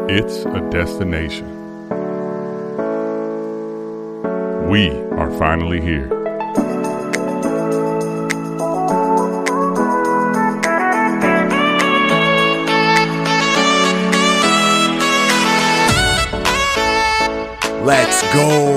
It's a destination. We are finally here. Let's go.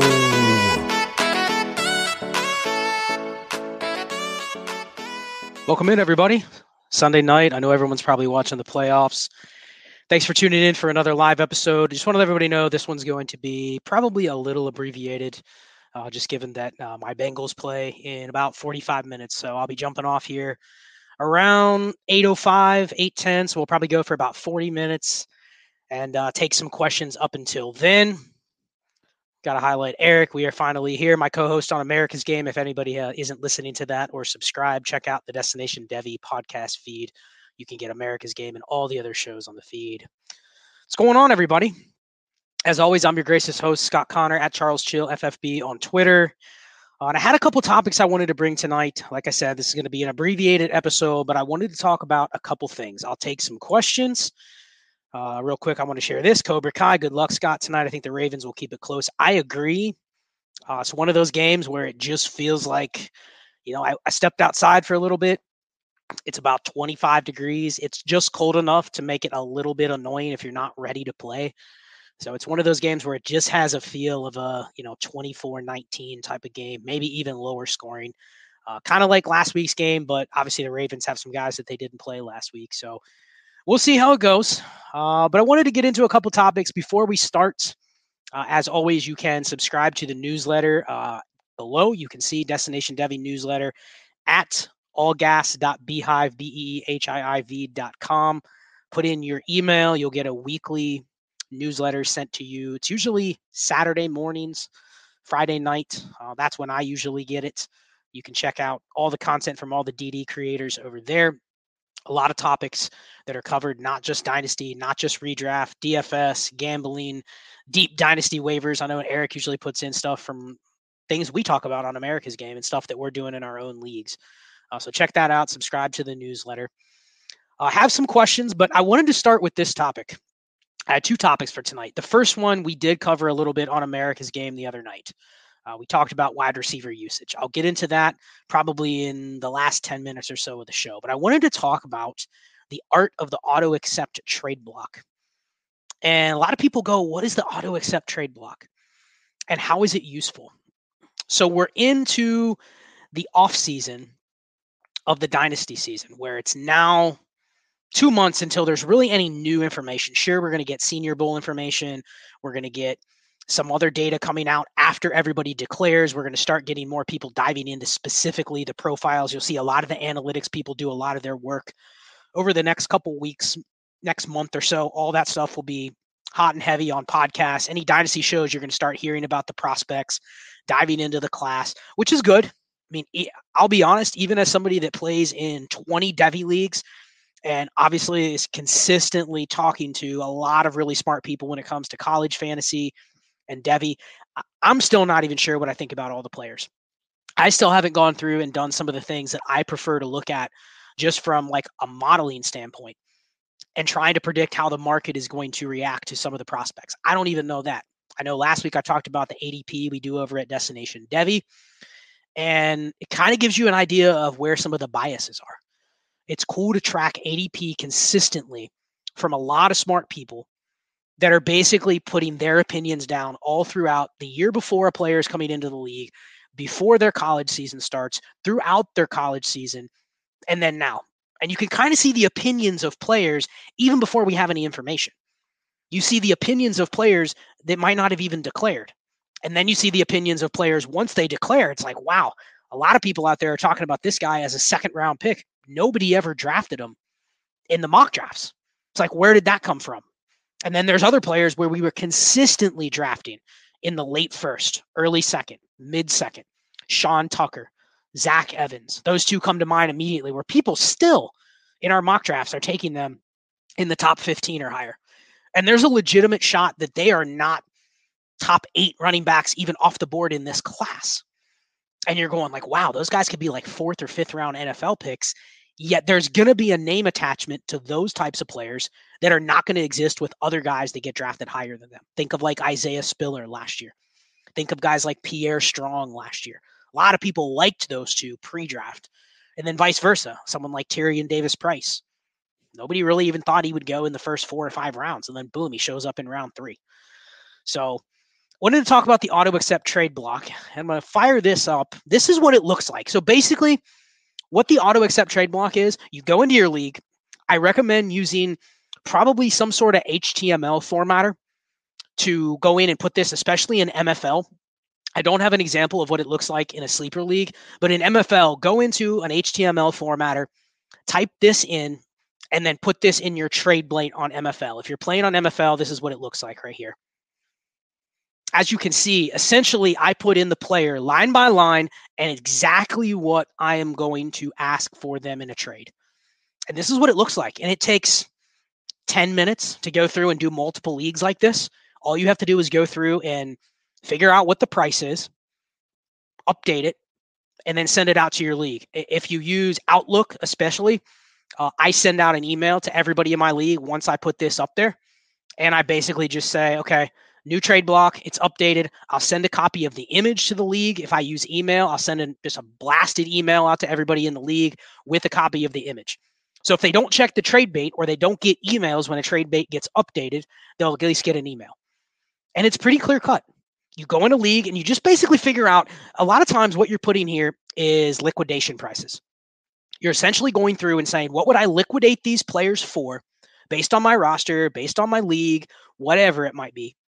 Welcome in, everybody. Sunday night. I know everyone's probably watching the playoffs. Thanks for tuning in for another live episode. Just want to let everybody know this one's going to be probably a little abbreviated, just given that my Bengals play in about 45 minutes. So I'll be jumping off here around 8:05, 8:10. So we'll probably go for about 40 minutes and take some questions up until then. Got to highlight Eric. We are finally here. My co-host on America's Game. If anybody isn't listening to that or subscribe, check out the Destination Devy podcast feed. You can get America's Game and all the other shows on the feed. What's going on, everybody? As always, I'm your gracious host, Scott Connor, at Charles Chill FFB on Twitter. And I had a couple topics I wanted to bring tonight. Like I said, this is going to be an abbreviated episode, but I wanted to talk about a couple things. I'll take some questions. Real quick, I want to share this. Cobra Kai, good luck, Scott, tonight. I think the Ravens will keep it close. I agree. It's one of those games where it just feels like, I stepped outside for a little bit. It's about 25 degrees. It's just cold enough to make it a little bit annoying if you're not ready to play. So it's one of those games where it just has a feel of a, 24-19 type of game, maybe even lower scoring. Kind of like last week's game, but obviously the Ravens have some guys that they didn't play last week. So we'll see how it goes. But I wanted to get into a couple topics before we start. As always, you can subscribe to the newsletter below. You can see Destination Devy newsletter at allgas.beehiiv.com. Put in your email. You'll get a weekly newsletter sent to you. It's usually Saturday mornings, Friday night. That's when I usually get it. You can check out all the content from all the DD creators over there. A lot of topics that are covered, not just Dynasty, not just redraft, DFS, gambling, deep Dynasty waivers. I know Eric usually puts in stuff from things we talk about on America's Game and stuff that we're doing in our own leagues. So check that out. Subscribe to the newsletter. I have some questions, but I wanted to start with this topic. I had two topics for tonight. The first one we did cover a little bit on America's Game the other night. We talked about wide receiver usage. I'll get into that probably in the last 10 minutes or so of the show. But I wanted to talk about the art of the auto accept trade block. And a lot of people go, what is the auto accept trade block? And how is it useful? So we're into the off season of the Dynasty season, where it's now 2 months until there's really any new information. Sure, we're going to get Senior Bowl information. We're going to get some other data coming out after everybody declares. We're going to start getting more people diving into specifically the profiles. You'll see a lot of the analytics people do a lot of their work over the next couple weeks, next month or so. All that stuff will be hot and heavy on podcasts. Any Dynasty shows, you're going to start hearing about the prospects, diving into the class, which is good. I mean, I'll be honest, even as somebody that plays in 20 Devy leagues and obviously is consistently talking to a lot of really smart people when it comes to college fantasy and Devy, I'm still not even sure what I think about all the players. I still haven't gone through and done some of the things that I prefer to look at just from like a modeling standpoint and trying to predict how the market is going to react to some of the prospects. I don't even know that. I know last week I talked about the ADP we do over at Destination Devy, and it kind of gives you an idea of where some of the biases are. It's cool to track ADP consistently from a lot of smart people that are basically putting their opinions down all throughout the year before a player is coming into the league, before their college season starts, throughout their college season, and then now. And you can kind of see the opinions of players even before we have any information. You see the opinions of players that might not have even declared. And then you see the opinions of players once they declare. It's like, wow, a lot of people out there are talking about this guy as a second round pick. Nobody ever drafted him in the mock drafts. It's like, where did that come from? And then there's other players where we were consistently drafting in the late first, early second, mid second. Sean Tucker, Zach Evans. Those two come to mind immediately, where people still in our mock drafts are taking them in the top 15 or higher. And there's a legitimate shot that they are not top 8 running backs even off the board in this class. And you're going like, wow, those guys could be like 4th or 5th round NFL picks Yet there's going to be a name attachment to those types of players that are not going to exist with other guys that get drafted higher than them. Think of like Isaiah Spiller last year. Think of guys like Pierre Strong last year. A lot of people liked those two pre-draft. And then vice versa. Someone like Tyrion Davis-Price. Nobody really even thought he would go in the first 4 or 5 rounds. And then boom, he shows up in round 3. So wanted to talk about the auto accept trade block. I'm going to fire this up. This is what it looks like. So basically, what the auto accept trade block is, you go into your league. I recommend using probably some sort of HTML formatter to go in and put this, especially in MFL. I don't have an example of what it looks like in a sleeper league, but in MFL, go into an HTML formatter, type this in, and then put this in your trade blade on MFL. If you're playing on MFL, this is what it looks like right here. As you can see, essentially, I put in the player line by line and exactly what I am going to ask for them in a trade. And this is what it looks like. And it takes 10 minutes to go through and do multiple leagues like this. All you have to do is go through and figure out what the price is, update it, and then send it out to your league. If you use Outlook, especially, I send out an email to everybody in my league once I put this up there. And I basically just say, okay, new trade block, it's updated. I'll send a copy of the image to the league. If I use email, I'll send just a blasted email out to everybody in the league with a copy of the image. So if they don't check the trade bait or they don't get emails when a trade bait gets updated, they'll at least get an email. And it's pretty clear cut. You go in a league and you just basically figure out, a lot of times what you're putting here is liquidation prices. You're essentially going through and saying, what would I liquidate these players for based on my roster, based on my league, whatever it might be,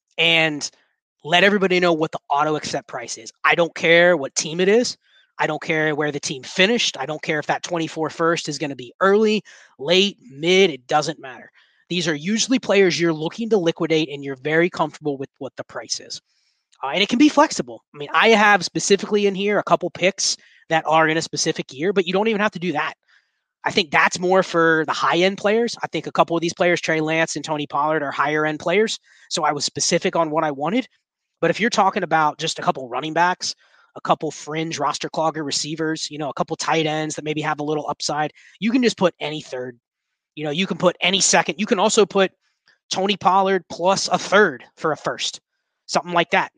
and let everybody know what the auto accept price is. I don't care what team it is. I don't care where the team finished. I don't care if that 24 first is going to be early, late, mid. It doesn't matter. These are usually players you're looking to liquidate and you're very comfortable with what the price is. And it can be flexible. I mean, I have specifically in here a couple picks that are in a specific year, but you don't even have to do that. I think that's more for the high-end players. I think a couple of these players, Trey Lance and Tony Pollard, are higher-end players. So I was specific on what I wanted. But if you're talking about just a couple running backs, a couple fringe roster clogger receivers, a couple tight ends that maybe have a little upside, you can just put any third. You can put any second. You can also put Tony Pollard plus a third for a first, something like that.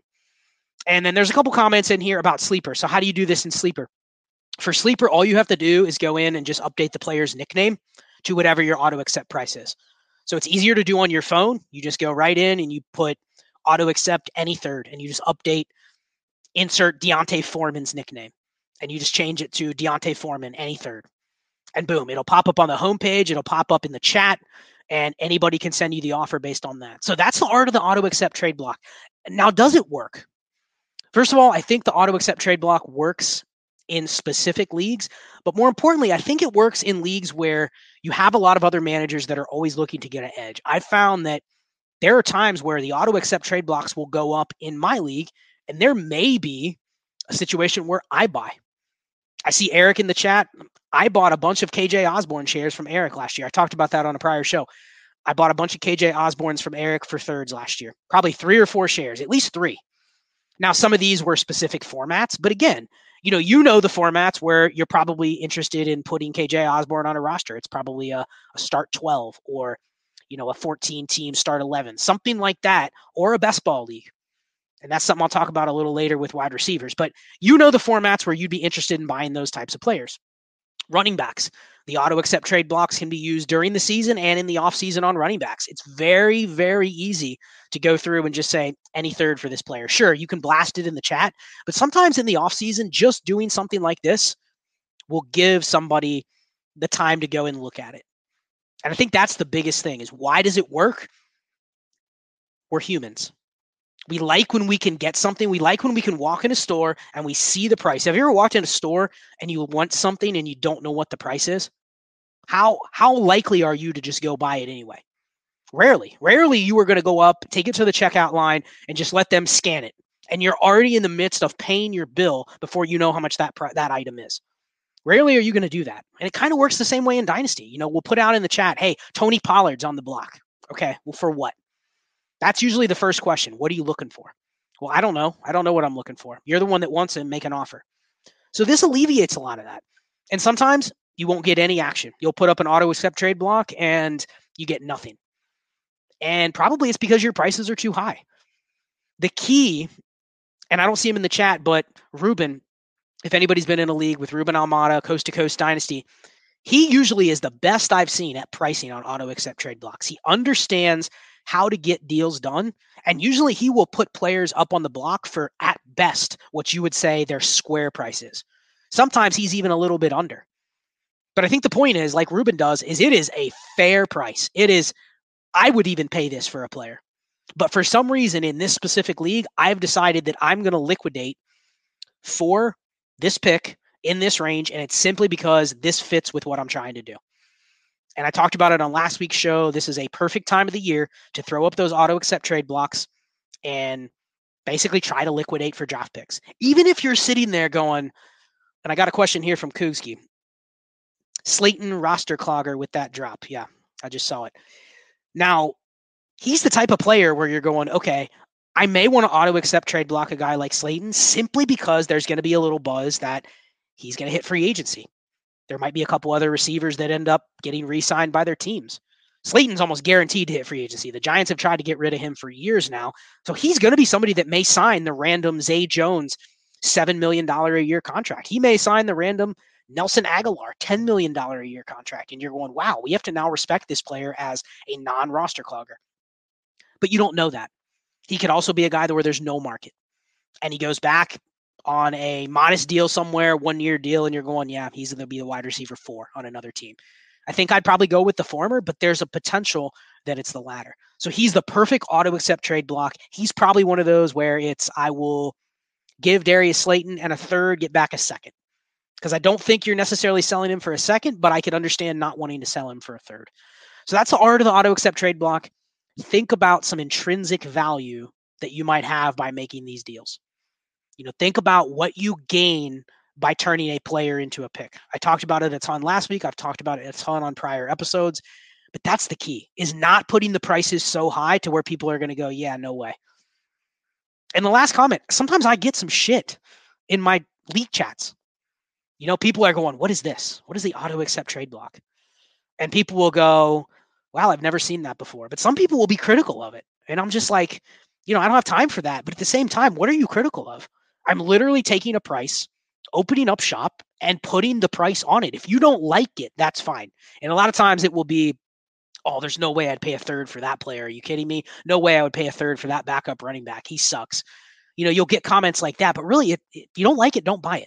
And then there's a couple comments in here about Sleeper. So how do you do this in Sleeper? For Sleeper, all you have to do is go in and just update the player's nickname to whatever your auto accept price is. So it's easier to do on your phone. You just go right in and you put auto accept any third and you just update, insert Deontay Foreman's nickname, and you just change it to Deontay Foreman any third. And boom, it'll pop up on the homepage. It'll pop up in the chat and anybody can send you the offer based on that. So that's the art of the auto accept trade block. Now, does it work? First of all, I think the auto accept trade block works in specific leagues, but more importantly, I think it works in leagues where you have a lot of other managers that are always looking to get an edge. I found that there are times where the auto accept trade blocks will go up in my league, and there may be a situation where I buy. I see Eric in the chat. I bought a bunch of KJ Osborne shares from Eric last year. I talked about that on a prior show. I bought a bunch of KJ Osbornes from Eric for thirds last year, probably 3 or 4 shares, at least 3. Now, some of these were specific formats, but again, you know the formats where you're probably interested in putting KJ Osborne on a roster. It's probably a start 12 or, a 14-team start 11, something like that, or a best ball league. And that's something I'll talk about a little later with wide receivers. But the formats where you'd be interested in buying those types of players. Running backs. The auto accept trade blocks can be used during the season and in the offseason on running backs. It's very, very easy to go through and just say any third for this player. Sure, you can blast it in the chat, but sometimes in the offseason, just doing something like this will give somebody the time to go and look at it. And I think that's the biggest thing is why does it work? We're humans. We like when we can get something. We like when we can walk in a store and we see the price. Have you ever walked in a store and you want something and you don't know what the price is? How likely are you to just go buy it anyway? Rarely. Rarely you are going to go up, take it to the checkout line, and just let them scan it. And you're already in the midst of paying your bill before you know how much that item is. Rarely are you going to do that. And it kind of works the same way in Dynasty. We'll put out in the chat, hey, Tony Pollard's on the block. Okay, well, for what? That's usually the first question. What are you looking for? Well, I don't know. I don't know what I'm looking for. You're the one that wants to make an offer. So this alleviates a lot of that. And sometimes you won't get any action. You'll put up an auto accept trade block and you get nothing. And probably it's because your prices are too high. The key, and I don't see him in the chat, but Ruben, if anybody's been in a league with Ruben Almada, Coast to Coast Dynasty, he usually is the best I've seen at pricing on auto accept trade blocks. He understands how to get deals done. And usually he will put players up on the block for, at best, what you would say their square price is. Sometimes he's even a little bit under. But I think the point is, like Ruben does, is it is a fair price. It is, I would even pay this for a player. But for some reason in this specific league, I've decided that I'm going to liquidate for this pick in this range, and it's simply because this fits with what I'm trying to do. And I talked about it on last week's show. This is a perfect time of the year to throw up those auto accept trade blocks and basically try to liquidate for draft picks. Even if you're sitting there going, and I got a question here from Kugski, Slayton roster clogger with that drop. Yeah, I just saw it. Now, he's the type of player where you're going, okay, I may want to auto accept trade block a guy like Slayton simply because there's going to be a little buzz that he's going to hit free agency. There might be a couple other receivers that end up getting re-signed by their teams. Slayton's almost guaranteed to hit free agency. The Giants have tried to get rid of him for years now. So he's going to be somebody that may sign the random Zay Jones $7 million a year contract. He may sign the random Nelson Aguilar $10 million a year contract. And you're going, wow, we have to now respect this player as a non-roster clogger. But you don't know that. He could also be a guy where there's no market. And he goes back on a modest deal somewhere, 1 year deal, and you're going, yeah, he's going to be the wide receiver 4 on another team. I think I'd probably go with the former, but there's a potential that it's the latter. So he's the perfect auto accept trade block. He's probably one of those where it's, I will give Darius Slayton and a third, get back a second. Because I don't think you're necessarily selling him for a second, but I could understand not wanting to sell him for a third. So that's the art of the auto accept trade block. Think about some intrinsic value that you might have by making these deals. Think about what you gain by turning a player into a pick. I talked about it a ton last week. I've talked about it a ton on prior episodes, but that's the key, is not putting the prices so high to where people are going to go, yeah, no way. And the last comment, sometimes I get some shit in my league chats. People are going, what is this? What is the auto accept trade block? And people will go, wow, I've never seen that before. But some people will be critical of it. And I'm just like, I don't have time for that. But at the same time, what are you critical of? I'm literally taking a price, opening up shop, and putting the price on it. If you don't like it, that's fine. And a lot of times it will be, oh, there's no way I'd pay a third for that player. Are you kidding me? No way I would pay a third for that backup running back. He sucks. You'll get comments like that. But really, if you don't like it, don't buy it.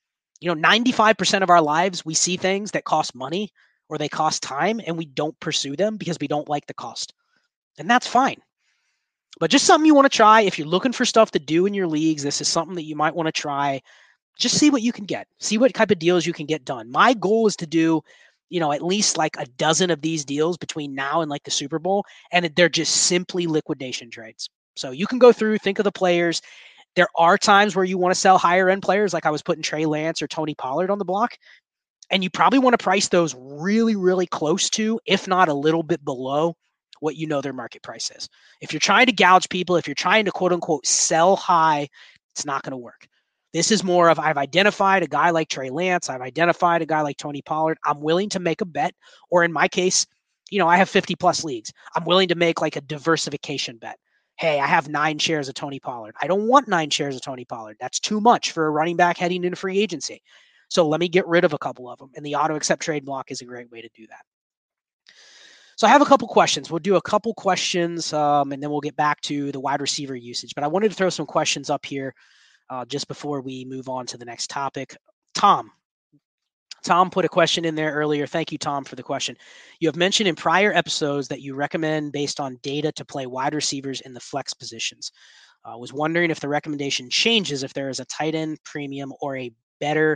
95% of our lives, we see things that cost money or they cost time, and we don't pursue them because we don't like the cost. And that's fine. But just something you want to try. If you're looking for stuff to do in your leagues, this is something that you might want to try. Just see what you can get. See what type of deals you can get done. My goal is to do, at least like a dozen of these deals between now and like the Super Bowl. And they're just simply liquidation trades. So you can go through, think of the players. There are times where you want to sell higher end players, like I was putting Trey Lance or Tony Pollard on the block. And you probably want to price those really, really close to, if not a little bit below, what their market price is. If you're trying to gouge people, if you're trying to quote unquote sell high, it's not going to work. This is more of, I've identified a guy like Trey Lance. I've identified a guy like Tony Pollard. I'm willing to make a bet, or in my case, I have 50 plus leagues. I'm willing to make like a diversification bet. Hey, I have 9 shares of Tony Pollard. I don't want 9 shares of Tony Pollard. That's too much for a running back heading into free agency. So let me get rid of a couple of them. And the auto accept trade block is a great way to do that. So I have a couple questions. We'll do a couple questions, and then we'll get back to the wide receiver usage. But I wanted to throw some questions up here just before we move on to the next topic. Tom put a question in there earlier. Thank you, Tom, for the question. You have mentioned in prior episodes that you recommend based on data to play wide receivers in the flex positions. I was wondering if the recommendation changes if there is a tight end premium or a better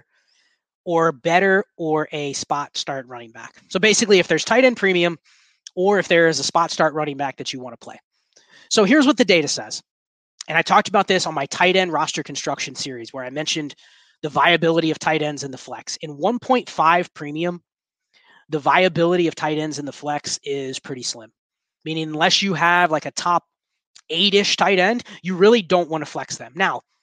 or a spot start running back. So basically, if there's tight end premium or if there is a spot start running back that you want to play. So here's what the data says. And I talked about this on my tight end roster construction series where I mentioned the viability of tight ends in the flex. In 1.5 premium, the viability of tight ends in the flex is pretty slim. Meaning unless you have like a top 8-ish tight end, you really don't want to flex them. Now,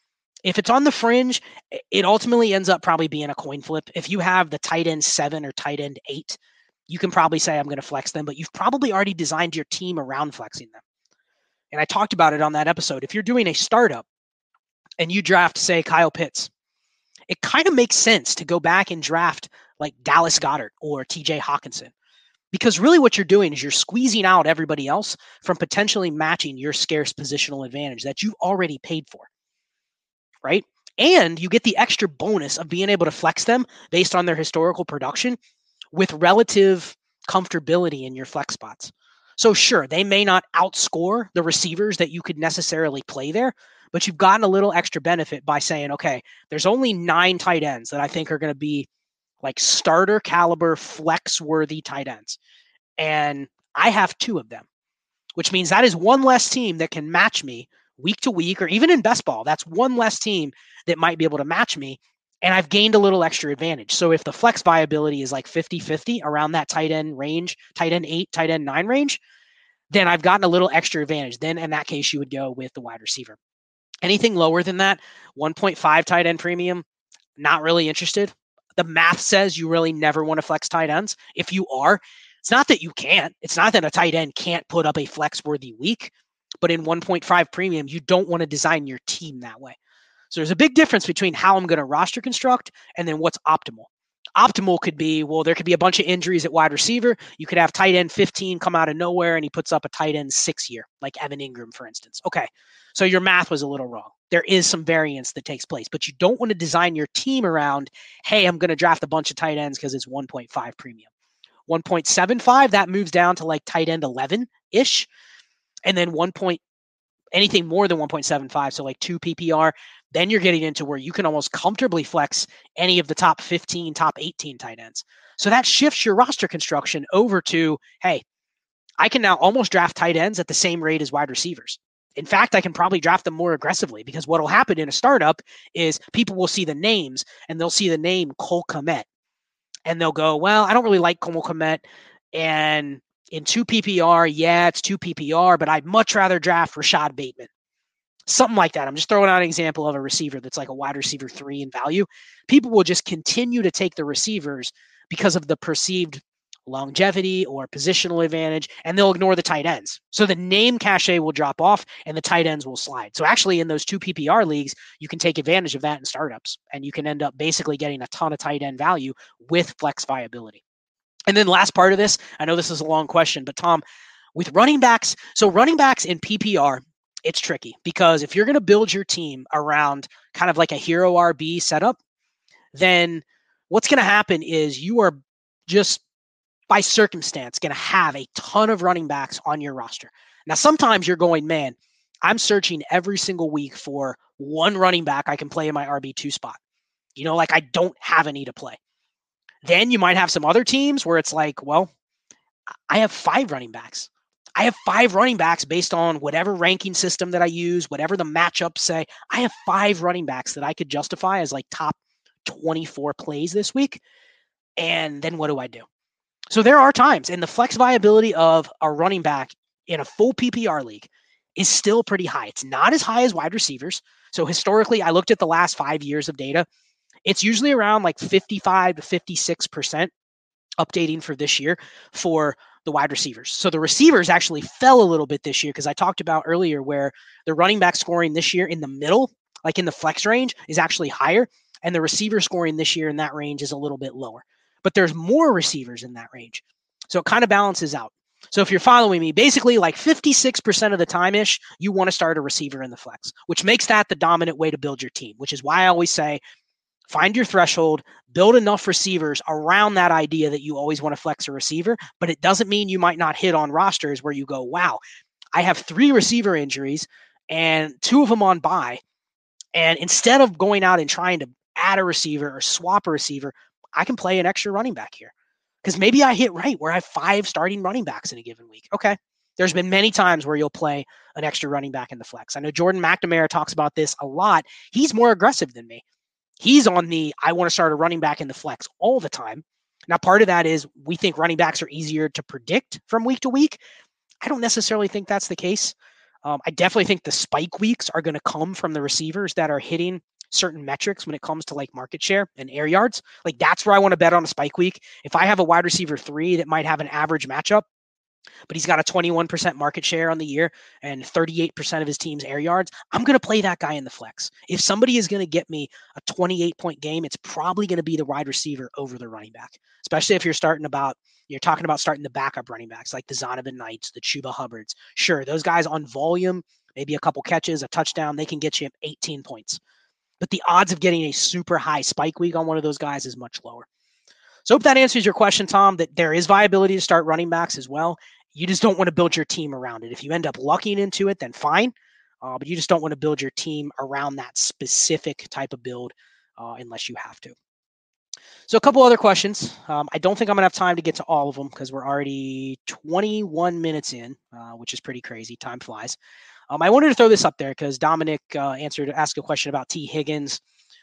If it's on the fringe, it ultimately ends up probably being a coin flip. If you have the tight end 7 or tight end 8, you can probably say I'm going to flex them, but you've probably already designed your team around flexing them. And I talked about it on that episode. If you're doing a startup and you draft, say, Kyle Pitts, it kind of makes sense to go back and draft like Dallas Goedert or TJ Hawkinson. Because really what you're doing is you're squeezing out everybody else from potentially matching your scarce positional advantage that you've already paid for, right? And you get the extra bonus of being able to flex them based on their historical production with relative comfortability in your flex spots. So sure, they may not outscore the receivers that you could necessarily play there, but you've gotten a little extra benefit by saying, okay, there's only 9 tight ends that I think are going to be like starter caliber flex worthy tight ends. And I have 2 of them, which means that is one less team that can match me week to week, or even in best ball. That's one less team that might be able to match me. And I've gained a little extra advantage. So if the flex viability is like 50-50 around that tight end range, tight end 8, tight end 9 range, then I've gotten a little extra advantage. Then in that case, you would go with the wide receiver. Anything lower than that, 1.5 tight end premium, not really interested. The math says you really never want to flex tight ends. If you are, it's not that you can't. It's not that a tight end can't put up a flex-worthy week, but in 1.5 premium, you don't want to design your team that way. So there's a big difference between how I'm going to roster construct and then what's optimal. Optimal could be, well, there could be a bunch of injuries at wide receiver. You could have tight end 15 come out of nowhere and he puts up a tight end 6 year, like Evan Ingram, for instance. Okay, so your math was a little wrong. There is some variance that takes place, but you don't want to design your team around, hey, I'm going to draft a bunch of tight ends because it's 1.5 premium. 1.75, that moves down to like tight end 11-ish. And then anything more than 1.75, so like 2 PPR, then you're getting into where you can almost comfortably flex any of the top 15, top 18 tight ends. So that shifts your roster construction over to, hey, I can now almost draft tight ends at the same rate as wide receivers. In fact, I can probably draft them more aggressively because what will happen in a startup is people will see the names and they'll see the name Cole Kmet. And they'll go, well, I don't really like Cole Kmet. And in 2 PPR, yeah, it's 2 PPR, but I'd much rather draft Rashad Bateman. Something like that. I'm just throwing out an example of a receiver that's like a wide receiver 3 in value. People will just continue to take the receivers because of the perceived longevity or positional advantage, and they'll ignore the tight ends. So the name cachet will drop off and the tight ends will slide. So actually in those 2 PPR leagues, you can take advantage of that in startups, and you can end up basically getting a ton of tight end value with flex viability. And then last part of this, I know this is a long question, but Tom, with running backs, so running backs in PPR, it's tricky because if you're going to build your team around kind of like a hero RB setup, then what's going to happen is you are just by circumstance going to have a ton of running backs on your roster. Now, sometimes you're going, man, I'm searching every single week for one running back I can play in my RB2 spot. You know, like I don't have any to play. Then you might have some other teams where it's like, well, I have 5 running backs. I have 5 running backs based on whatever ranking system that I use, whatever the matchups say. I have 5 running backs that I could justify as like top 24 plays this week. And then what do I do? So there are times, and the flex viability of a running back in a full PPR league is still pretty high. It's not as high as wide receivers. So historically, I looked at the last 5 years of data. It's usually around like 55 to 56% updating for this year for the wide receivers. So the receivers actually fell a little bit this year because I talked about earlier where the running back scoring this year in the middle, like in the flex range, is actually higher. And the receiver scoring this year in that range is a little bit lower. But there's more receivers in that range. So it kind of balances out. So if you're following me, basically like 56% of the time-ish, you want to start a receiver in the flex, which makes that the dominant way to build your team, which is why I always say, find your threshold, build enough receivers around that idea that you always want to flex a receiver, but it doesn't mean you might not hit on rosters where you go, wow, I have 3 receiver injuries and 2 of them on bye. And instead of going out and trying to add a receiver or swap a receiver, I can play an extra running back here because maybe I hit right where I have 5 starting running backs in a given week. Okay. There's been many times where you'll play an extra running back in the flex. I know Jordan McNamara talks about this a lot. He's more aggressive than me. He's on the, I want to start a running back in the flex all the time. Now, part of that is we think running backs are easier to predict from week to week. I don't necessarily think that's the case. I definitely think the spike weeks are going to come from the receivers that are hitting certain metrics when it comes to like market share and air yards. Like that's where I want to bet on a spike week. If I have a wide receiver 3 that might have an average matchup, but he's got a 21% market share on the year and 38% of his team's air yards, I'm going to play that guy in the flex. If somebody is going to get me a 28-point game, it's probably going to be the wide receiver over the running back, especially if you're talking about starting the backup running backs like the Zonovan Knights, the Chuba Hubbards. Sure, those guys on volume, maybe a couple catches, a touchdown, they can get you 18 points. But the odds of getting a super high spike week on one of those guys is much lower. So I hope that answers your question, Tom, that there is viability to start running backs as well. You just don't want to build your team around it. If you end up lucking into it, then fine. But you just don't want to build your team around that specific type of build unless you have to. So a couple other questions. I don't think I'm going to have time to get to all of them because we're already 21 minutes in, which is pretty crazy. Time flies. I wanted to throw this up there because Dominic asked a question about T. Higgins.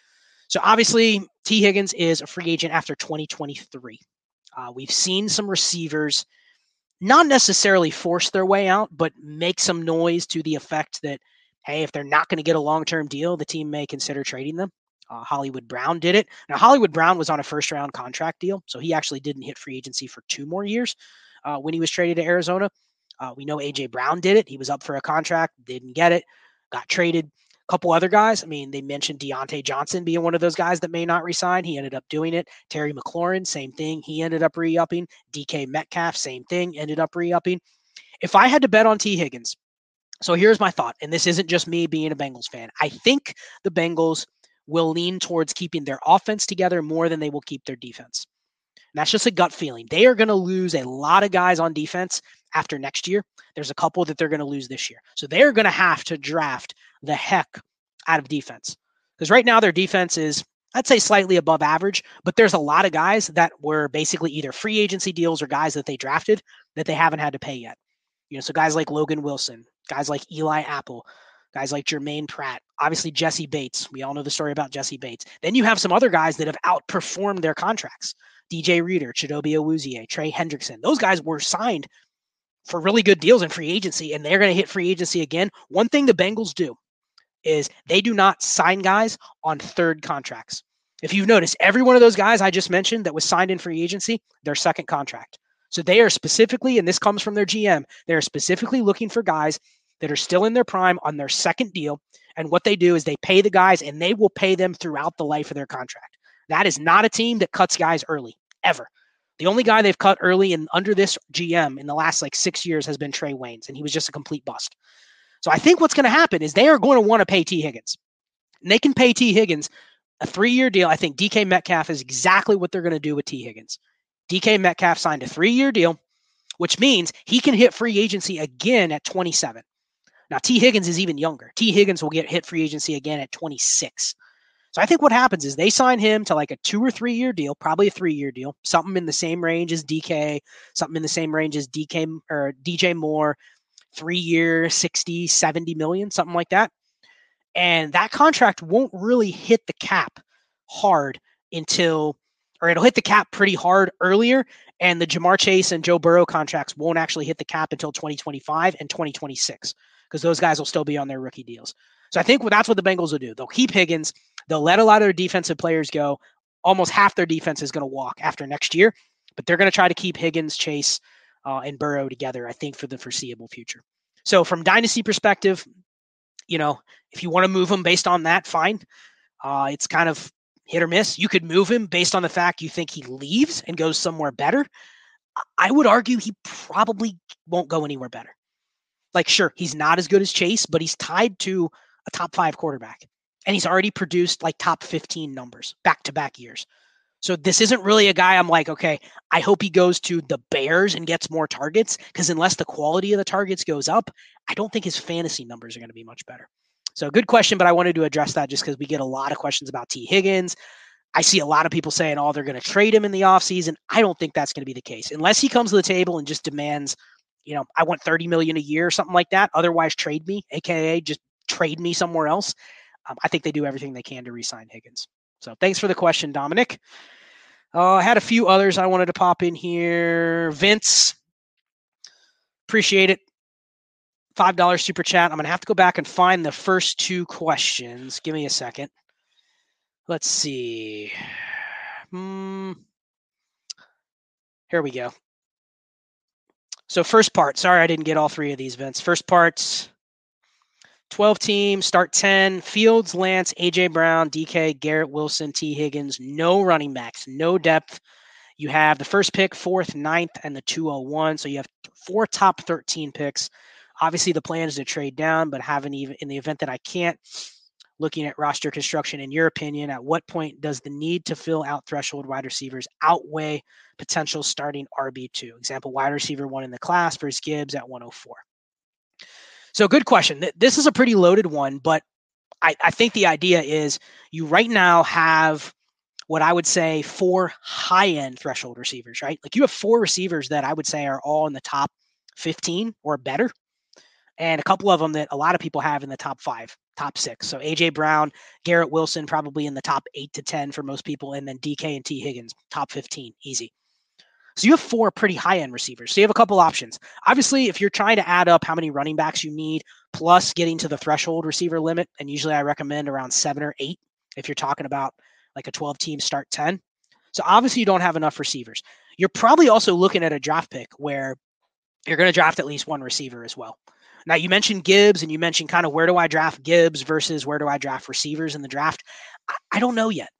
So obviously, T. Higgins is a free agent after 2023. We've seen some receivers not necessarily force their way out, but make some noise to the effect that, hey, if they're not going to get a long-term deal, the team may consider trading them. Hollywood Brown did it. Now, Hollywood Brown was on a first-round contract deal, so he actually didn't hit free agency for 2 more years when he was traded to Arizona. We know A.J. Brown did it. He was up for a contract, didn't get it, got traded. A couple other guys. I mean, they mentioned Deontay Johnson being one of those guys that may not resign. He ended up doing it. Terry McLaurin, same thing. He ended up re-upping. DK Metcalf, same thing, ended up re-upping. If I had to bet on T. Higgins, so here's my thought, and this isn't just me being a Bengals fan. I think the Bengals will lean towards keeping their offense together more than they will keep their defense. And that's just a gut feeling. They are going to lose a lot of guys on defense after next year. There's a couple that they're going to lose this year. So they're going to have to draft the heck out of defense. Because right now their defense is, I'd say, slightly above average, but there's a lot of guys that were basically either free agency deals or guys that they drafted that they haven't had to pay yet. So guys like Logan Wilson, guys like Eli Apple, guys like Jermaine Pratt, obviously Jesse Bates. We all know the story about Jesse Bates. Then you have some other guys that have outperformed their contracts. DJ Reader, Chidobe Awuzie, Trey Hendrickson. Those guys were signed for really good deals in free agency, and they're going to hit free agency again. One thing the Bengals do is they do not sign guys on third contracts. If you've noticed, every one of those guys I just mentioned that was signed in free agency, their second contract. So they are specifically, and this comes from their GM, they're specifically looking for guys that are still in their prime on their second deal. And what they do is they pay the guys, and they will pay them throughout the life of their contract. That is not a team that cuts guys early, ever. The only guy they've cut early and under this GM in the last 6 years has been Trey Waynes, and he was just a complete bust. So I think what's going to happen is they are going to want to pay T. Higgins. And they can pay T. Higgins a 3-year deal. I think DK Metcalf is exactly what they're going to do with T. Higgins. DK Metcalf signed a 3-year deal, which means he can hit free agency again at 27. Now, T. Higgins is even younger. T. Higgins will get hit free agency again at 26. So I think what happens is they sign him to a 2 or 3 year deal, probably a 3-year deal, something in the same range as DK, something in the same range as DK or DJ Moore, 3-year, 60, 70 million, something like that. And that contract won't really hit the cap hard it'll hit the cap pretty hard earlier. And the Jamar Chase and Joe Burrow contracts won't actually hit the cap until 2025 and 2026 because those guys will still be on their rookie deals. So I think that's what the Bengals will do. They'll keep Higgins. They'll let a lot of their defensive players go. Almost half their defense is going to walk after next year, but they're going to try to keep Higgins, Chase, and Burrow together, I think, for the foreseeable future. So from dynasty perspective, if you want to move them based on that, fine. It's kind of hit or miss. You could move him based on the fact you think he leaves and goes somewhere better. I would argue he probably won't go anywhere better. Sure, he's not as good as Chase, but he's tied to a top 5 quarterback. And he's already produced top 15 numbers back-to-back years. So this isn't really a guy I'm okay, I hope he goes to the Bears and gets more targets, because unless the quality of the targets goes up, I don't think his fantasy numbers are going to be much better. So good question, but I wanted to address that just because we get a lot of questions about T. Higgins. I see a lot of people saying, they're going to trade him in the offseason. I don't think that's going to be the case. Unless he comes to the table and just demands, I want $30 million a year or something like that. Otherwise, trade me, AKA just trade me somewhere else. I think they do everything they can to re-sign Higgins. So thanks for the question, Dominic. I had a few others I wanted to pop in here. Vince, appreciate it. $5 super chat. I'm going to have to go back and find the first 2 questions. Give me a second. Let's see. Here we go. So first part, sorry I didn't get all three of these, Vince. First part's 12 teams, start 10. Fields, Lance, A.J. Brown, DK, Garrett Wilson, T. Higgins. No running backs, no depth. You have the first pick, 4th, 9th, and the 201. So you have 4 top 13 picks. Obviously, the plan is to trade down, but haven't even in the event that I can't. Looking at roster construction, in your opinion, at what point does the need to fill out threshold wide receivers outweigh potential starting RB2? Example, wide receiver 1 in the class versus Gibbs at 104. So good question. This is a pretty loaded one, but I think the idea is you right now have what I would say 4 high-end threshold receivers, right? Like you have 4 receivers that I would say are all in the top 15 or better, and a couple of them that a lot of people have in the top 5, top 6. So A.J. Brown, Garrett Wilson, probably in the top 8 to 10 for most people, and then DK and T. Higgins, top 15, easy. So you have 4 pretty high-end receivers. So you have a couple options. Obviously, if you're trying to add up how many running backs you need, plus getting to the threshold receiver limit, and usually I recommend around 7 or 8 if you're talking about like a 12-team start 10. So obviously you don't have enough receivers. You're probably also looking at a draft pick where you're going to draft at least 1 receiver as well. Now, you mentioned Gibbs, and you mentioned kind of where do I draft Gibbs versus where do I draft receivers in the draft. I don't know yet.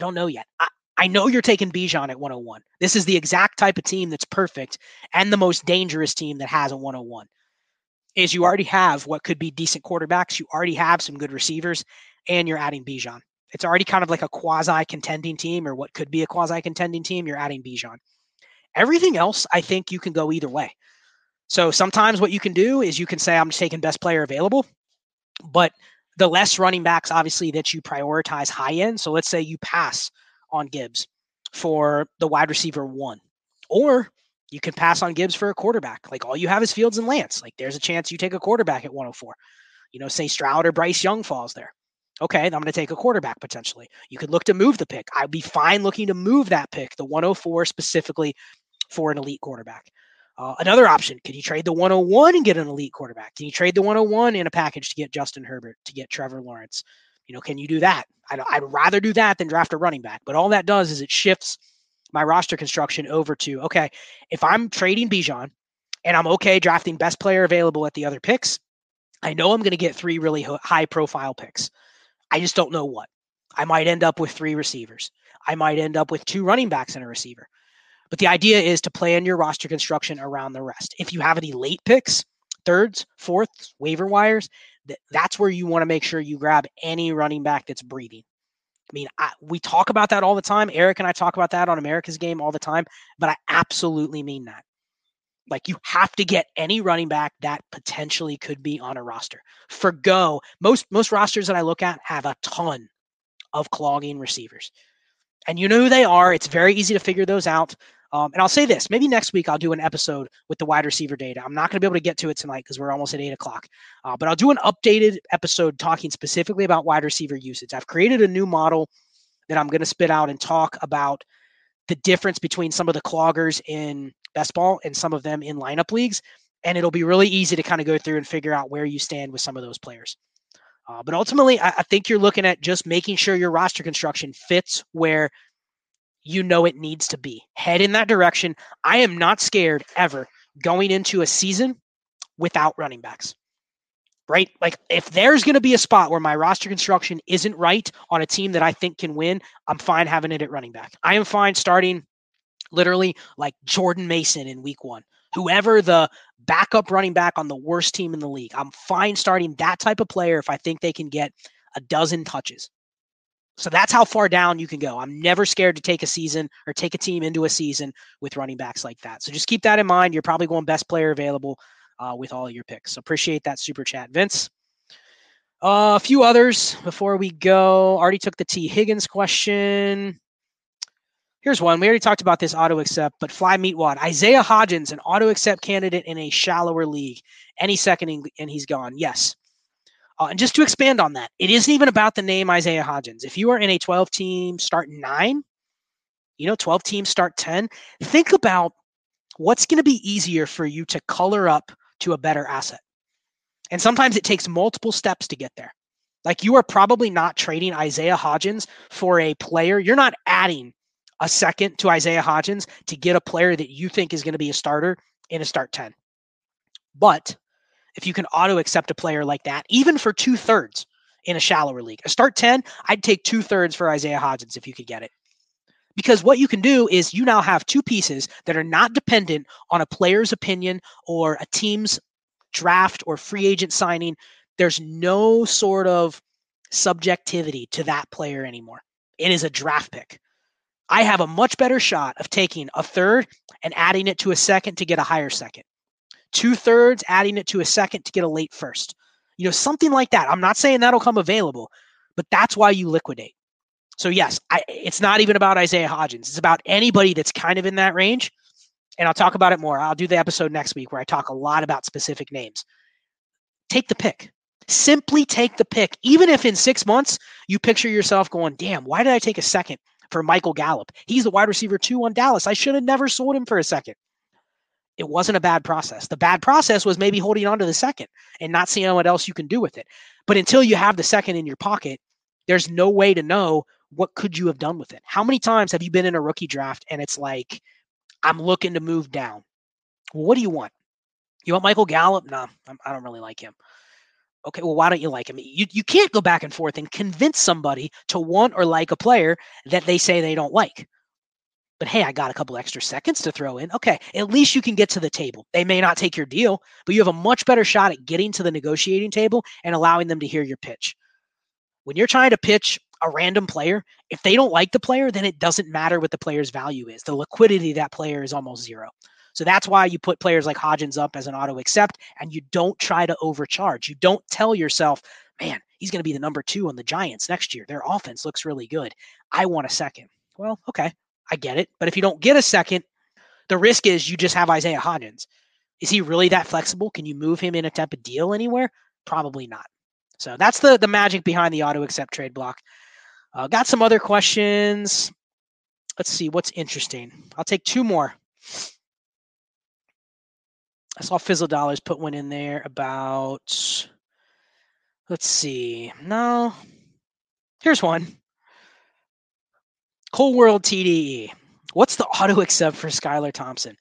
I know you're taking Bijan at 101. This is the exact type of team that's perfect and the most dangerous team that has a 101. Is you already have what could be decent quarterbacks. You already have some good receivers, and you're adding Bijan. It's already kind of like a quasi-contending team, or what could be a quasi-contending team. You're adding Bijan. Everything else, I think you can go either way. So sometimes what you can do is you can say, I'm just taking best player available, but the less running backs, obviously, that you prioritize high end. So let's say you pass on Gibbs for the wide receiver 1, or you can pass on Gibbs for a quarterback. Like all you have is Fields and Lance. Like there's a chance you take a quarterback at 104. Say Stroud or Bryce Young falls there. Okay, then I'm going to take a quarterback potentially. You could look to move the pick. I'd be fine looking to move that pick, the 104 specifically, for an elite quarterback. Another option, can you trade the 101 and get an elite quarterback? Can you trade the 101 in a package to get Justin Herbert, to get Trevor Lawrence? Can you do that? I'd rather do that than draft a running back. But all that does is it shifts my roster construction over to, okay, if I'm trading Bijan and I'm okay drafting best player available at the other picks, I know I'm going to get 3 really high profile picks. I just don't know what. I might end up with 3 receivers. I might end up with 2 running backs and a receiver. But the idea is to plan your roster construction around the rest. If you have any late picks, 3rds, 4ths, waiver wires, that's where you want to make sure you grab any running back that's breathing. I mean, we talk about that all the time. Eric and I talk about that on America's Game all the time, but I absolutely mean that. Like you have to get any running back that potentially could be on a roster. Forgo most rosters that I look at have a ton of clogging receivers. And you know who they are. It's very easy to figure those out. And I'll say this, maybe next week I'll do an episode with the wide receiver data. I'm not going to be able to get to it tonight because we're almost at 8 o'clock. But I'll do an updated episode talking specifically about wide receiver usage. I've created a new model that I'm going to spit out and talk about the difference between some of the cloggers in best ball and some of them in lineup leagues. And it'll be really easy to kind of go through and figure out where you stand with some of those players. But ultimately, I think you're looking at just making sure your roster construction fits where it needs to be. Head in that direction. I am not scared ever going into a season without running backs, right? Like if there's going to be a spot where my roster construction isn't right on a team that I think can win, I'm fine having it at running back. I am fine starting literally like Jordan Mason in week 1. Whoever the backup running back on the worst team in the league, I'm fine starting that type of player if I think they can get a dozen touches. So that's how far down you can go. I'm never scared to take a season or take a team into a season with running backs like that. So just keep that in mind. You're probably going best player available with all of your picks. So appreciate that super chat, Vince. A few others before we go. Already took the T. Higgins question. Here's one. We already talked about this auto accept, but Fly Meatwad. Isaiah Hodgins, an auto accept candidate in a shallower league. Any second and he's gone. Yes. And just to expand on that, it isn't even about the name Isaiah Hodgins. If you are in a 12-team start 9, 12-team start 10, think about what's going to be easier for you to color up to a better asset. And sometimes it takes multiple steps to get there. Like, you are probably not trading Isaiah Hodgins for a player. You're not adding a second to Isaiah Hodgins to get a player that you think is going to be a starter in a start 10. But if you can auto accept a player like that, even for 2/3 in a shallower league, a start 10, I'd take 2/3 for Isaiah Hodgins if you could get it. Because what you can do is you now have two pieces that are not dependent on a player's opinion or a team's draft or free agent signing. There's no sort of subjectivity to that player anymore. It is a draft pick. I have a much better shot of taking a third and adding it to a second to get a higher second. 2/3, adding it to a second to get a late first. Something like that. I'm not saying that'll come available, but that's why you liquidate. So yes, it's not even about Isaiah Hodgins. It's about anybody that's kind of in that range. And I'll talk about it more. I'll do the episode next week where I talk a lot about specific names. Take the pick. Simply take the pick. Even if in 6 months you picture yourself going, damn, why did I take a second for Michael Gallup? He's the wide receiver 2 on Dallas. I should have never sold him for a second. It wasn't a bad process. The bad process was maybe holding on to the second and not seeing what else you can do with it. But until you have the second in your pocket, there's no way to know what could you have done with it. How many times have you been in a rookie draft and it's like, I'm looking to move down? Well, what do you want? You want Michael Gallup? No, I don't really like him. Okay, well, why don't you like him? You can't go back and forth and convince somebody to want or like a player that they say they don't like. But hey, I got a couple extra seconds to throw in. Okay, at least you can get to the table. They may not take your deal, but you have a much better shot at getting to the negotiating table and allowing them to hear your pitch. When you're trying to pitch a random player, if they don't like the player, then it doesn't matter what the player's value is. The liquidity of that player is almost zero. So that's why you put players like Hodgins up as an auto accept, and you don't try to overcharge. You don't tell yourself, man, he's going to be the number 2 on the Giants next year. Their offense looks really good. I want a second. Well, okay, I get it. But if you don't get a second, the risk is you just have Isaiah Hodgins. Is he really that flexible? Can you move him in a type of deal anywhere? Probably not. So that's the magic behind the auto accept trade block. Got some other questions. Let's see what's interesting. I'll take 2 more. I saw Fizzle Dollars put one in there about, let's see. No. Here's one. Cole World TDE. What's the auto accept for Skylar Thompson?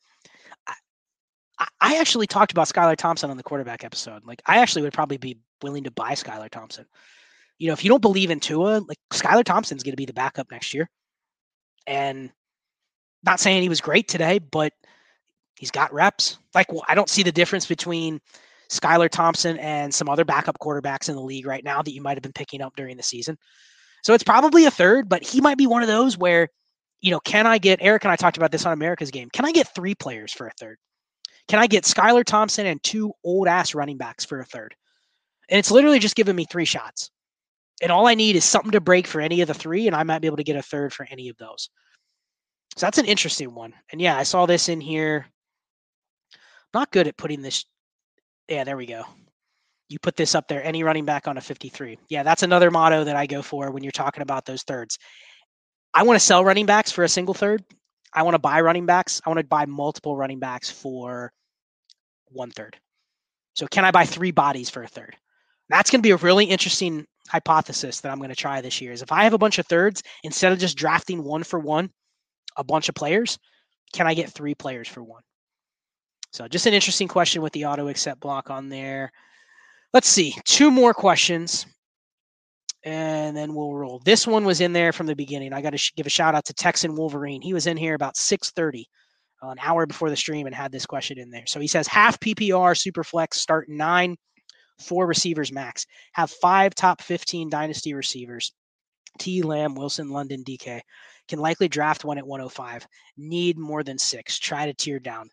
I actually talked about Skylar Thompson on the quarterback episode. Like, I actually would probably be willing to buy Skylar Thompson. If you don't believe in Tua, like, Skylar Thompson's going to be the backup next year. And not saying he was great today, but he's got reps. Like, I don't see the difference between Skylar Thompson and some other backup quarterbacks in the league right now that you might have been picking up during the season. So it's probably a third, but he might be one of those where, can I get, Eric and I talked about this on America's Game, can I get 3 players for a third? Can I get Skylar Thompson and 2 old-ass running backs for a third? And it's literally just giving me 3 shots. And all I need is something to break for any of the 3, and I might be able to get a third for any of those. So that's an interesting one. And yeah, I saw this in here. Not good at putting this. Yeah, there we go. You put this up there, any running back on a 53. Yeah, that's another motto that I go for when you're talking about those thirds. I want to sell running backs for a single third. I want to buy running backs. I want to buy multiple running backs for 1/3. So can I buy 3 bodies for a third? That's going to be a really interesting hypothesis that I'm going to try this year. Is if I have a bunch of thirds, instead of just drafting 1 for 1, a bunch of players, can I get 3 players for 1? So just an interesting question with the auto accept block on there. Let's see, 2 more questions, and then we'll roll. This one was in there from the beginning. I got to give a shout out to Texan Wolverine. He was in here about 6:30, an hour before the stream, and had this question in there. So he says, half PPR, super flex, start 9, 4 receivers max. Have 5 top 15 dynasty receivers. T. Lamb, Wilson, London, DK. Can likely draft 1 at 105. Need more than 6. Try to tier down.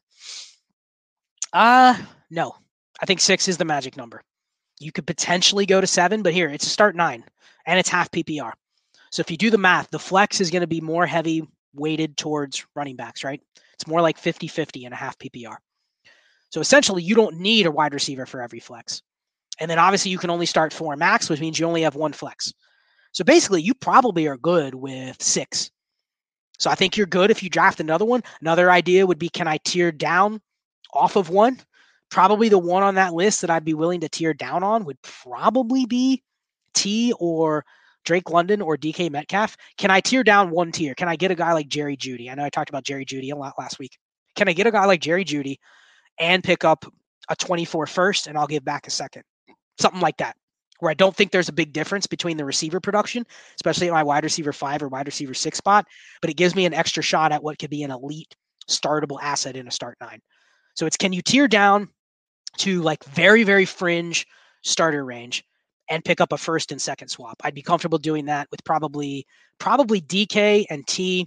No. I think 6 is the magic number. You could potentially go to 7, but here, it's a start 9, and it's half PPR. So if you do the math, the flex is going to be more heavy weighted towards running backs, right? It's more like 50-50 and a half PPR. So essentially, you don't need a wide receiver for every flex. And then obviously, you can only start 4 max, which means you only have 1 flex. So basically, you probably are good with 6. So I think you're good if you draft another one. Another idea would be, can I tier down off of 1? Probably the one on that list that I'd be willing to tier down on would probably be T or Drake London or DK Metcalf, can I tier down one tier? Can I get a guy like Jerry Jeudy? I know I talked about Jerry Jeudy a lot last week. Can I get a guy like Jerry Jeudy and pick up a 24 first and I'll give back a second? Something like that, where I don't think there's a big difference between the receiver production, especially at my wide receiver 5 or wide receiver 6 spot, but it gives me an extra shot at what could be an elite startable asset in a start 9. So it's, can you tier down to like very, very fringe starter range and pick up a first and second swap? I'd be comfortable doing that with probably DK and T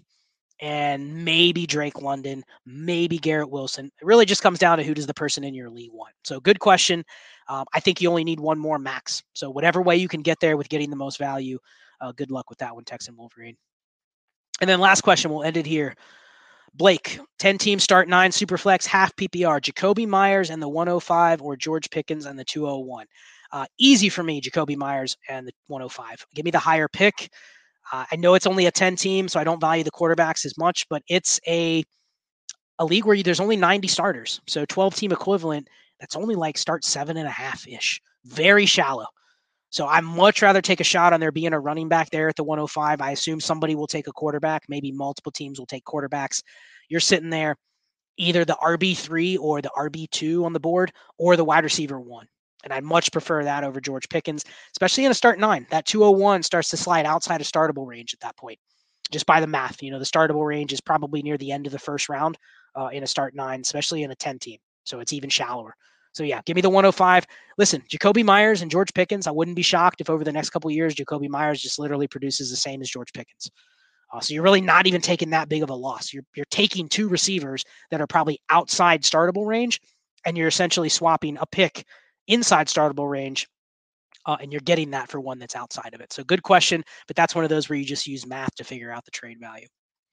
and maybe Drake London, maybe Garrett Wilson. It really just comes down to who does the person in your league want. So good question. I think you only need one more max. So whatever way you can get there with getting the most value, good luck with that one, Texan Wolverine. And then last question, we'll end it here. Blake, 10 teams start 9 Superflex, half PPR, Jacoby Myers and the 105 or George Pickens and the 201. Easy for me, Jacoby Myers and the 105. Give me the higher pick. I know it's only a 10 team, so I don't value the quarterbacks as much, but it's a league where there's only 90 starters. So 12 team equivalent, that's only like start 7.5-ish. Very shallow. So I'd much rather take a shot on there being a running back there at the 105. I assume somebody will take a quarterback. Maybe multiple teams will take quarterbacks. You're sitting there either the RB3 or the RB2 on the board or the wide receiver 1. And I'd much prefer that over George Pickens, especially in a start 9. That 201 starts to slide outside of startable range at that point, just by the math. The startable range is probably near the end of the first round in a start 9, especially in a 10 team. So it's even shallower. So yeah, give me the 105. Listen, Jacoby Myers and George Pickens, I wouldn't be shocked if over the next couple of years, Jacoby Myers just literally produces the same as George Pickens. So you're really not even taking that big of a loss. You're taking 2 receivers that are probably outside startable range, and you're essentially swapping a pick inside startable range, and you're getting that for one that's outside of it. So good question, but that's one of those where you just use math to figure out the trade value.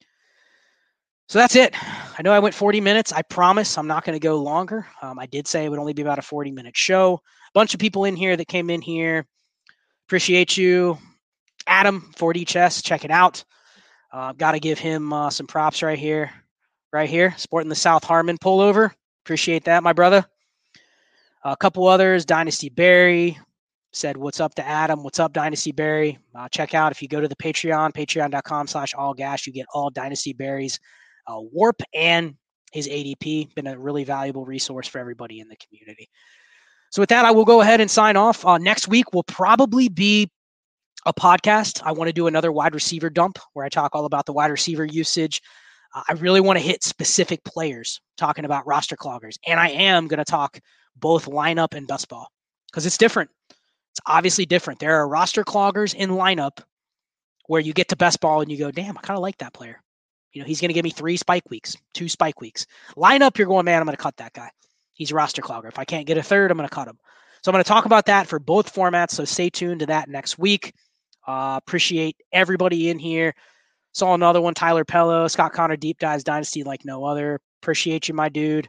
So that's it. I know I went 40 minutes. I promise I'm not going to go longer. I did say it would only be about a 40-minute show. A bunch of people in here that came in here. Appreciate you. Adam, 4D Chess, check it out. Got to give him some props right here. Right here, sporting the South Harmon pullover. Appreciate that, my brother. A couple others. Dynasty Barry said, what's up to Adam? What's up, Dynasty Barry? Check out, if you go to the Patreon, patreon.com/allgas, you get all Dynasty Barry's warp and his ADP. Been a really valuable resource for everybody in the community. So with that, I will go ahead and sign off. Next week will probably be a podcast. I want to do another wide receiver dump where I talk all about the wide receiver usage. I really want to hit specific players, talking about roster cloggers. And I am going to talk both lineup and best ball because it's different. It's obviously different. There are roster cloggers in lineup where you get to best ball and you go, damn, I kind of like that player. He's going to give me 3 spike weeks, 2 spike weeks. Lineup, you're going, man, I'm going to cut that guy. He's a roster clogger. If I can't get a third, I'm going to cut him. So I'm going to talk about that for both formats. So stay tuned to that next week. Appreciate everybody in here. Saw another one, Tyler Pello, Scott Connor deep dives Dynasty like no other. Appreciate you, my dude.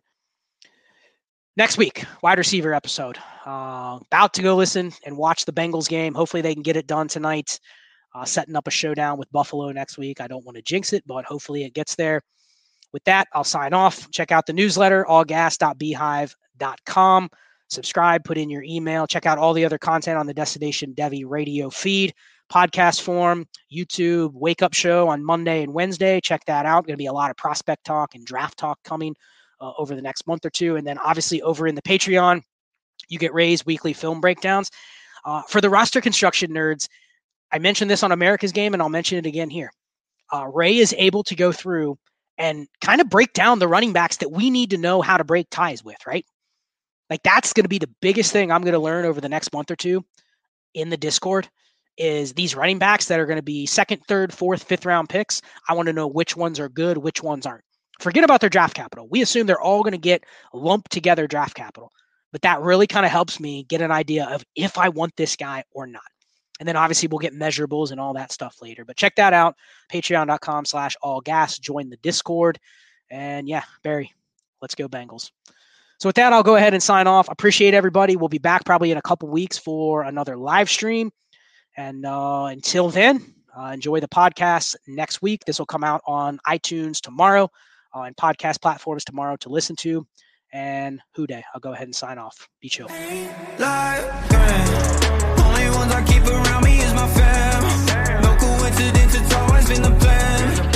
Next week, wide receiver episode. About to go listen and watch the Bengals game. Hopefully they can get it done tonight. Setting up a showdown with Buffalo next week. I don't want to jinx it, but hopefully it gets there. With that, I'll sign off. Check out the newsletter, allgas.beehive.com. Subscribe, put in your email. Check out all the other content on the Destination Devy radio feed, podcast form, YouTube, wake up show on Monday and Wednesday. Check that out. Going to be a lot of prospect talk and draft talk coming over the next month or two. And then obviously over in the Patreon, you get Ray's weekly film breakdowns. For the roster construction nerds, I mentioned this on America's Game, and I'll mention it again here. Ray is able to go through and kind of break down the running backs that we need to know how to break ties with, right? Like that's going to be the biggest thing I'm going to learn over the next month or two in the Discord is these running backs that are going to be 2nd, 3rd, 4th, 5th round picks. I want to know which ones are good, which ones aren't. Forget about their draft capital. We assume they're all going to get lumped together draft capital, but that really kind of helps me get an idea of if I want this guy or not. And then obviously we'll get measurables and all that stuff later. But check that out. Patreon.com/allgas. Join the Discord. And yeah, Barry, let's go Bengals. So with that, I'll go ahead and sign off. Appreciate everybody. We'll be back probably in a couple weeks for another live stream. And until then, enjoy the podcast next week. This will come out on iTunes tomorrow and podcast platforms tomorrow to listen to. And Houday, I'll go ahead and sign off. Be chill. only ones I keep around me is my fam. No coincidence, it's always been the plan.